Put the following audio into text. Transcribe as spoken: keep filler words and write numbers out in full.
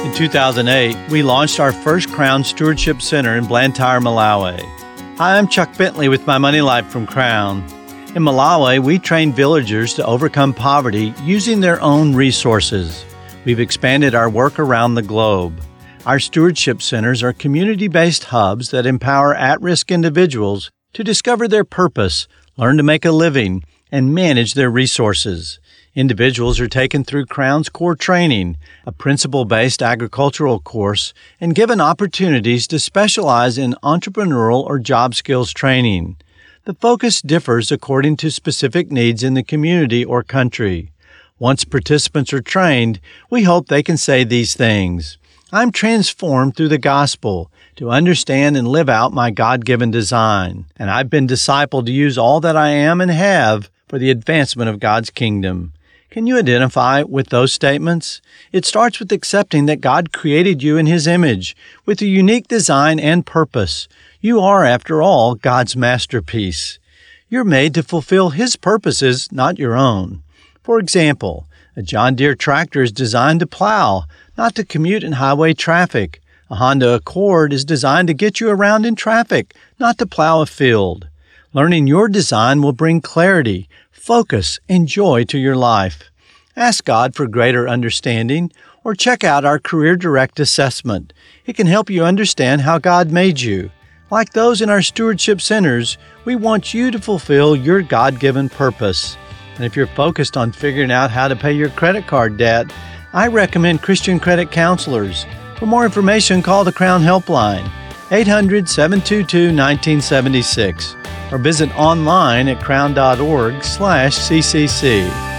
In two thousand eight, we launched our first Crown Stewardship Center in Blantyre, Malawi. Hi, I'm Chuck Bentley with My Money Life from Crown. In Malawi, we train villagers to overcome poverty using their own resources. We've expanded our work around the globe. Our stewardship centers are community-based hubs that empower at-risk individuals to discover their purpose, learn to make a living, and manage their resources. Individuals are taken through Crown's core training, a principle-based agricultural course, and given opportunities to specialize in entrepreneurial or job skills training. The focus differs according to specific needs in the community or country. Once participants are trained, we hope they can say these things. I'm transformed through the gospel to understand and live out my God-given design, and I've been discipled to use all that I am and have for the advancement of God's kingdom. Can you identify with those statements? It starts with accepting that God created you in His image with a unique design and purpose. You are, after all, God's masterpiece. You're made to fulfill His purposes, not your own. For example, a John Deere tractor is designed to plow, not to commute in highway traffic. A Honda Accord is designed to get you around in traffic, not to plow a field. Learning your design will bring clarity, focus, and joy to your life. Ask God for greater understanding or check out our Career Direct assessment. It can help you understand how God made you. Like those in our stewardship centers, we want you to fulfill your God-given purpose. And if you're focused on figuring out how to pay your credit card debt, I recommend Christian Credit Counselors. For more information, call the Crown Helpline, eight hundred, seven two two, one nine seven six, or visit online at crown dot org slash C C C.